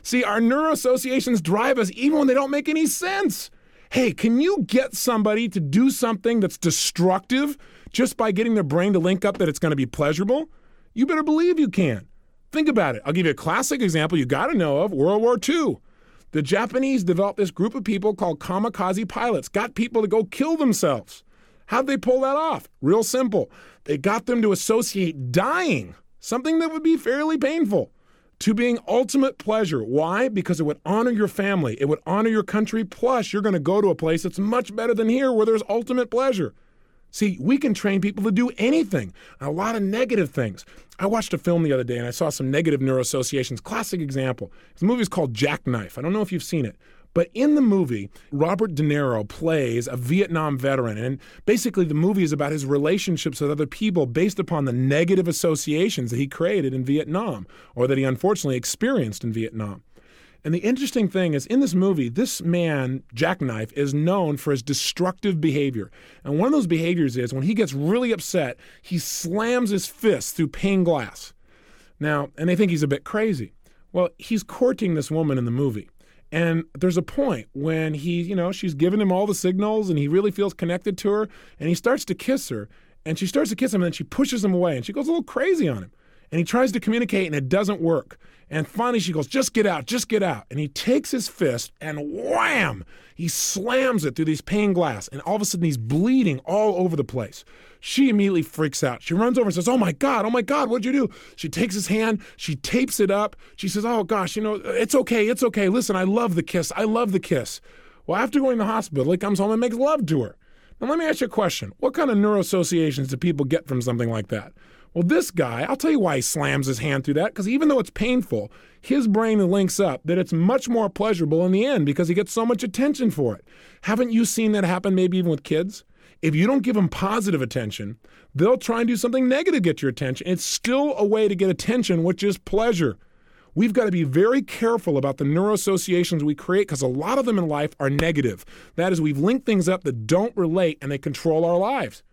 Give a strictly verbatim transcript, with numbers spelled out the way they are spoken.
See, our neuroassociations drive us even when they don't make any sense. Hey, can you get somebody to do something that's destructive just by getting their brain to link up that it's going to be pleasurable? You better believe you can. Think about it. I'll give you a classic example you got to know of, World War Two. The Japanese developed this group of people called kamikaze pilots, got people to go kill themselves. How'd they pull that off? Real simple. They got them to associate dying, something that would be fairly painful, to being ultimate pleasure. Why? Because it would honor your family. It would honor your country. Plus, you're going to go to a place that's much better than here where there's ultimate pleasure. See, we can train people to do anything, a lot of negative things. I watched a film the other day and I saw some negative neuroassociations. Classic example. The movie's called Jackknife. I don't know if you've seen it. But in the movie, Robert De Niro plays a Vietnam veteran. And basically the movie is about his relationships with other people based upon the negative associations that he created in Vietnam, or that he unfortunately experienced in Vietnam. And the interesting thing is, in this movie, this man, Jackknife, is known for his destructive behavior. And one of those behaviors is when he gets really upset, he slams his fist through pane glass. Now, and they think he's a bit crazy. Well, he's courting this woman in the movie. And there's a point when he, you know, she's giving him all the signals and he really feels connected to her. And he starts to kiss her. And she starts to kiss him and then she pushes him away. And she goes a little crazy on him. And he tries to communicate and it doesn't work. And finally she goes, just get out, just get out. And he takes his fist and wham, he slams it through these pane glass. And all of a sudden he's bleeding all over the place. She immediately freaks out. She runs over and says, oh my God, oh my God, what'd you do? She takes his hand, she tapes it up. She says, oh gosh, you know, it's okay, it's okay. Listen, I love the kiss, I love the kiss. Well, after going to the hospital, he comes home and makes love to her. Now let me ask you a question. What kind of neuroassociations do people get from something like that? Well, this guy, I'll tell you why he slams his hand through that, because even though it's painful, his brain links up that it's much more pleasurable in the end because he gets so much attention for it. Haven't you seen that happen maybe even with kids? If you don't give them positive attention, they'll try and do something negative to get your attention. It's still a way to get attention, which is pleasure. We've got to be very careful about the neuroassociations we create because a lot of them in life are negative. That is, we've linked things up that don't relate and they control our lives.